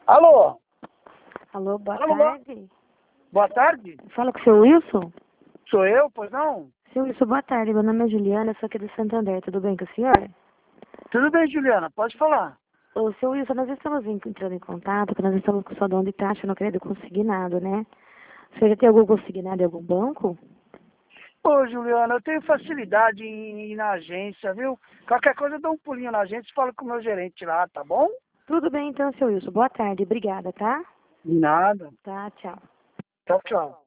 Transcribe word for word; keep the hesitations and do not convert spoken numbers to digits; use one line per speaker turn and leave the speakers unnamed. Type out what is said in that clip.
Alô?
Alô, boa
Alô?
tarde.
Boa tarde?
Fala com o seu Wilson?
Sou eu, pois não?
Seu Wilson, boa tarde. Meu nome é Juliana, sou aqui do Santander. Tudo bem com o senhor?
Tudo bem, Juliana, pode falar.
Ô, seu Wilson, nós estamos em- entrando em contato, porque nós estamos com sua dona de taxa no crédito consignado, né? O senhor já tem algum consignado em algum banco?
Ô, Juliana, eu tenho facilidade em ir na agência, viu? Qualquer coisa eu dou um pulinho na agência e falo com o meu gerente lá, tá bom?
Tudo bem então, seu Wilson. Boa tarde. Obrigada, tá?
De nada.
Tá, tchau.
Tchau, tchau.